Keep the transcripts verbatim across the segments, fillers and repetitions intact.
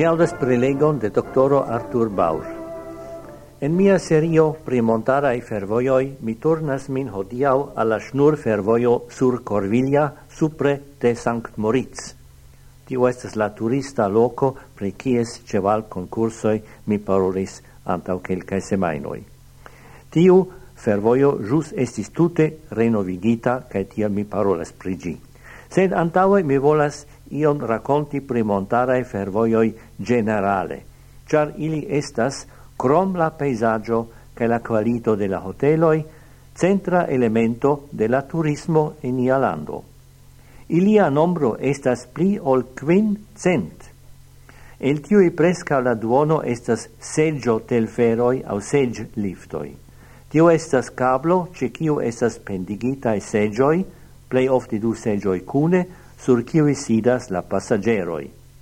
Audas prelegon de doctoro Arthur Baur. En mia serio pri montarae fervojoj mi turnas min hodiaŭ al la ŝnur fervojo sur Corviglia supre de Sankt Moritz. Tio estas la turista loko pri kies ĉeval konkursoj mi parolis antaŭ kelkaj semajnoj. Tiu fervojo ĵus estis tute renovigita kaj tial mi parolas pri ĝi. Sed antaŭe mi volas ion rakonti pri montarae fervojoj generale, ĉar ili estas, krom la pejzaĝo kaj la kvalito de la hoteloj, centra elemento de la turismo en nia lando. Ilia nombro estas pli ol kvin-cent. El tiuj preskaŭ la duono estas seĝo-telferoj aŭ seĝ-liftoj. Tio estas kablo, ĉe kiu estas pendigitaj seĝoj, plej ofte du seĝoj kune, sur kiuj sidas la pasaĝeroj.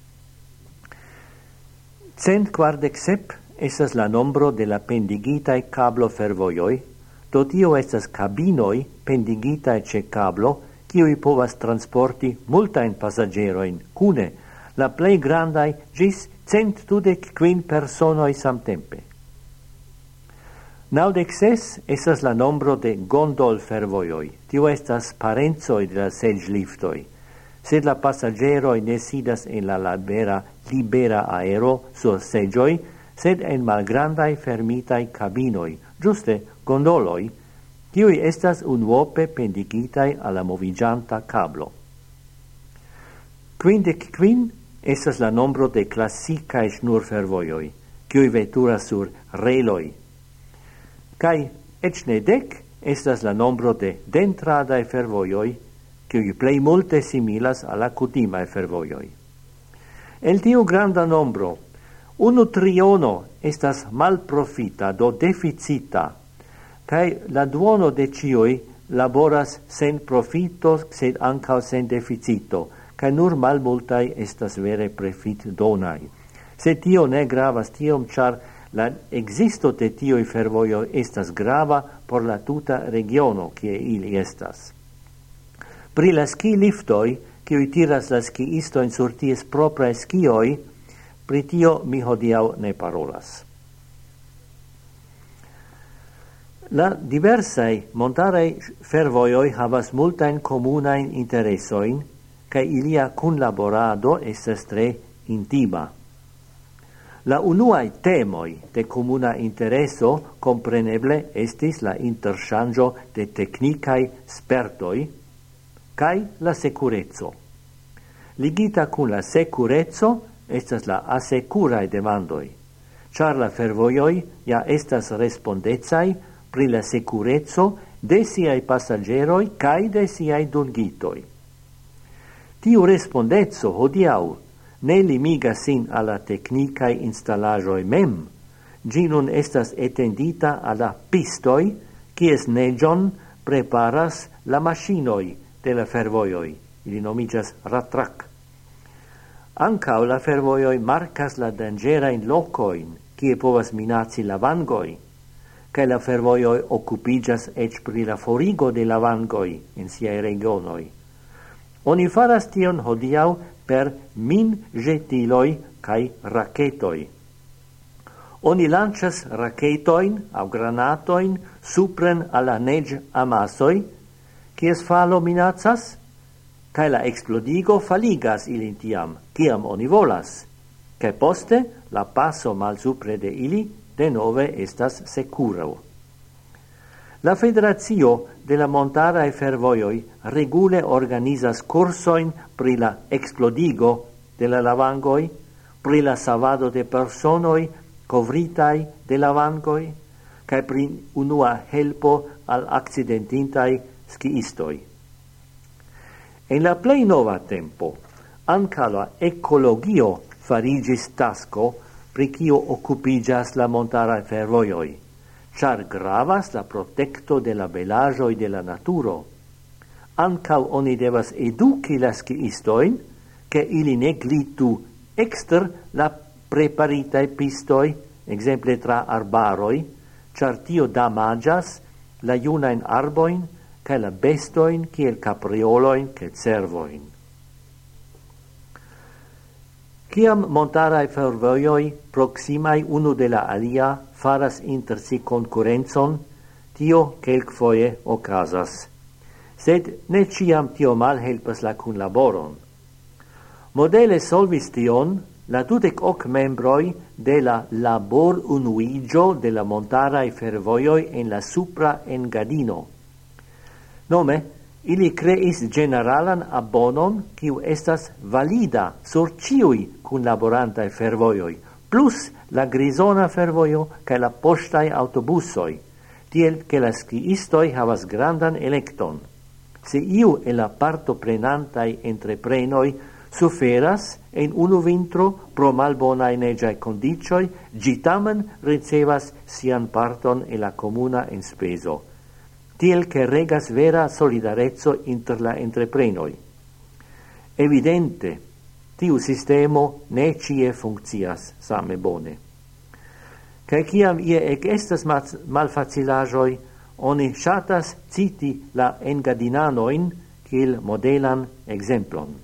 Cent kvardek sep estas la nombro de la pendigitaj kablo-fervojoj, do tio estas kabinoj pendigitaj ĉe kablo, kiuj povas transporti multajn pasaĝerojn kune, la plej grandaj ĝis cent dudek kvin personoj samtempe. Naŭdek ses estas la nombro de gondol-fervojoj, tio estas parencoj de la seĝliftoj. Sed la pasageroi ne sidas en la libera, libera aero sur seĝoj, sed en malgrandaj fermitaj kabinoj, ĝuste gondoloj, kiuj estas unuope pendigitaj al la moviĝanta kablo. Kvindek kvin estas la nombro de klasikaj ŝnurfervojoj, kiuj veturas sur reloj. Kaj eĉ ne dek estas la nombro de dentradaj fervojoj, kiuj plej multe similas al la kutimaj fervojoj. El tiu granda nombro, unu triono estas malprofita, do deficita, kaj la duono de ĉiuj laboras sen profito, sed ankaŭ sen deficito, kaj nur malmultaj estas vere profitdonaj. Sed tio ne gravas tiom, ĉar la ekzisto de tiuj fervojoj estas grava por la tuta regiono, kie ili estas. Pri la ski-liftoj, kiuj tiras la skiistojn sur ties propraj skioj, pri tio mi hodiaŭ ne parolas. La diversaj montaraj fervojoj havas multajn komunajn interesojn, kaj ilia kunlaborado estas tre intima. La unuaj temoj de komuna intereso kompreneble estis la interŝanĝo de teknikaj spertoj kaj la sekureco. Ligita kun la sekureco estas la asekuraj demandoj, ĉar la fervojoj ja estas respondecaj pri la sekureco de siaj pasaĝeroj kaj de siaj dungitoj. Tiu respondeco hodiaŭ ne limigas sin al la teknikaj instalaĵoj mem, ĝi nun estas etendita al la pistoj, kies neĝon preparas la maŝinoj de la fervojoj, ili nomiĝas ratrak. Ankaŭ la fervojoj markas la danĝerajn lokojn, kie povas minaci la vangoj, kaj la fervojoj okupiĝas eĉ pri la forigo de la vangoj en siaj regionoj. Oni faras tion hodiaŭ per min-ĵetiloj kaj raketoj. Oni lanĉas raketojn aŭ granatojn supren al la neĝamasoj, kies falo minacas, kaj la eksplodigo faligas ilin tiam, kiam oni volas, kaj poste la paso malsupre de ili denove estas sekuro. La Federacio de la Montaraj Fervojoj regule organizas kursojn pri la eksplodigo de la lavangoj, pri la savado de personoj kovritaj de lavangoj, kaj pri unua helpo al akcidentintaj skiistoj. En la plej nova tempo, ankaŭ la ekologio fariĝis tasko pri kio okupiĝas la montaraj fervojoj, ĉar gravas la protekto de la belaĵoj de la naturo. Ankaŭ oni devas eduki la skiistojn, ke ili ne glitu ekster la preparitaj pistoj, ekzemple tra arbaroj, ĉar tio damaĝas la junajn arbojn kaj la bestojn kiel kapriolojn kaj cervojn. Ciam montarae fervojoi proximae unu de la alia faras inter si concurrenzon, tio quelcfoje ocasas. Sed ne ciam tio mal helpas la cunlaboron. Modele solvis tion la dudec hoc membroi de la labor unuigio de la montarae fervojoi en la supra Engadino. Nome, ili creis generalan abonon quiu estas valida sur ciui cunlaborantae fervojoi, plus la grisona fervojo ca la postae autobusoi, tiel che la sciistoi havas grandan electon. Se iu e la parto prenantai entreprenoi suferas en unu vintro pro malbonae negiae condicioi, gitamen ricevas sian parton e la comuna en speso, tiel che regas vera solidarezzo inter la entreprenoi. Evidente, tiu sistemo ne cie funccias same bone. Cae ciam ie ec estas malfacilajoi, oni shatas citi la engadinanoin kiel modelan exemplon.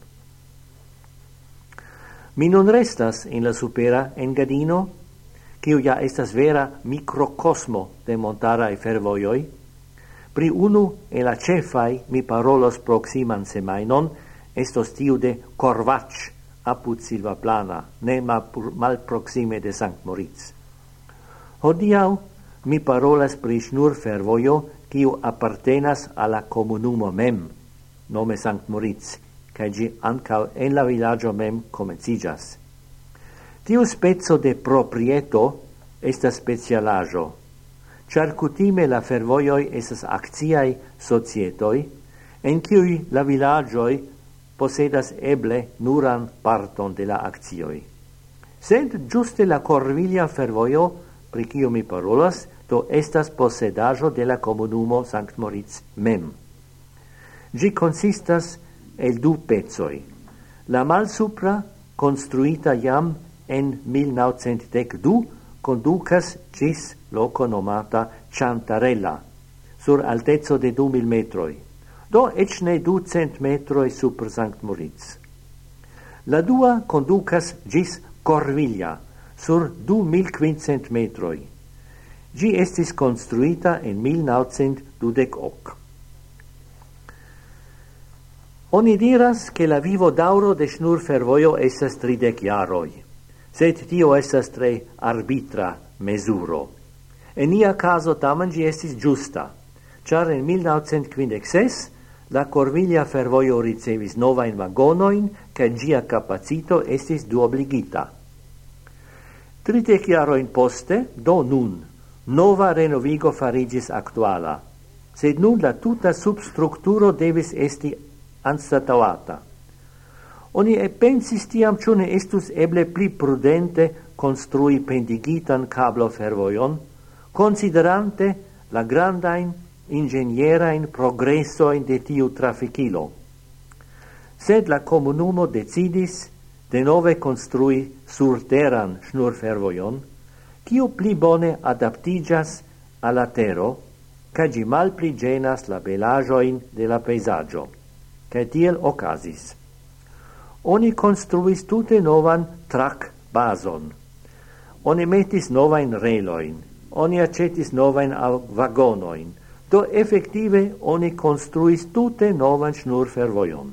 Mi non restas in la supera Engadino, quiu ja estas vera microcosmo de montarae fervojoi. Pri unu e la cefai mi parolos proximan semainon, estos tiu de Corvac, apud Silvaplana, ne mal proxime de Sankt Moritz. Hodiau mi parolas pri schnur fervojo, quiu appartenas alla comunumo mem, nome Sankt Moritz, cae gi ancau en la villaggio mem comencigas. Tiu spezzo de proprieto estas specialajo, char cutime la fervojoi estas acciai societoi, en cui la villaggioi posedas eble nuran parton de la accioi. Sed giuste la Corviglia fervojo, pri cio mi parolas, do estas posedajo de la comunumo Sankt Moritz mem. Gi consistas el du pezoi. La malsupra, construita jam en mil naŭcent dek du, conducas gis loco nomata Ciantarella, sur altezzo de du mil metroi, do ec ne ducent metroi super Sankt Moritz. La dua conducas gis Corviglia, sur du mil quincent metroi. Gi estis construita en mil naŭcent dudek ok. Oni diras che la vivo dauro de schnur fervojo estas tridec jaroi, sed tio estas tre arbitra mesuro. En nia caso tamen gi estis giusta, char en mil naŭcent quindec ses la Corviglia fervojo ricevis novain vagonoin, ca gia capacito estis duobligita. Tridec jaroin poste, do nun, nova renovigo farigis actuala, sed nun la tuta substructuro devis esti anstataŭata. Oni e pensis tiam ĉu ne estus eble pli prudente konstrui pendigitan kablo fervojon, considerante la grandajn ingenierajn progresojn de tiu trafikilo. Sed la komunumo decidis denove konstrui surteran ŝnurfervojon, kiu pli bone adaptiĝas al la tero, kaj ĝi malpli ĝenas la belaĵojn de la pejzaĝo. Cae tiel ocasis. Oni construis tute novan trac bason. Oni metis novain reloin. Oni accetis novain vagonoin. Do effective oni construis tute novan schnur fervojon.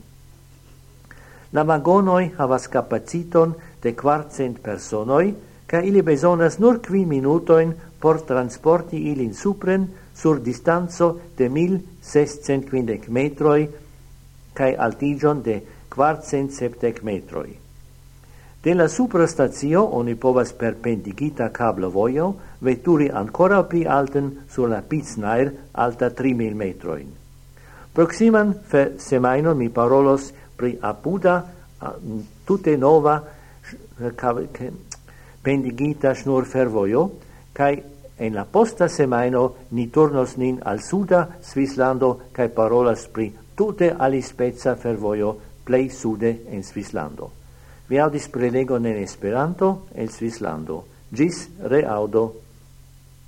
La vagonoi havas capaciton de quartcent personoi, ca ili besonas nur qui minutoin por transporti ilin supren sur distanzo de mil sescent quindec metroi cae altigion de quartcent septec metroi. De la suprastazio oni povas perpendigita cablo vojo veturi ancora pli alten sur la Piznair alta tri mil metroin. Proximan fe semainon mi parolos pri apuda uh, tute nova uh, pendigita schnur fervojo, cae en la posta semaino ni turnos nin al suda Svislando cae parolas pri tute alispezza fervojo plei sude en Svislando. Vi audis prelegon en Esperanto el Svislando. Gis reaudo.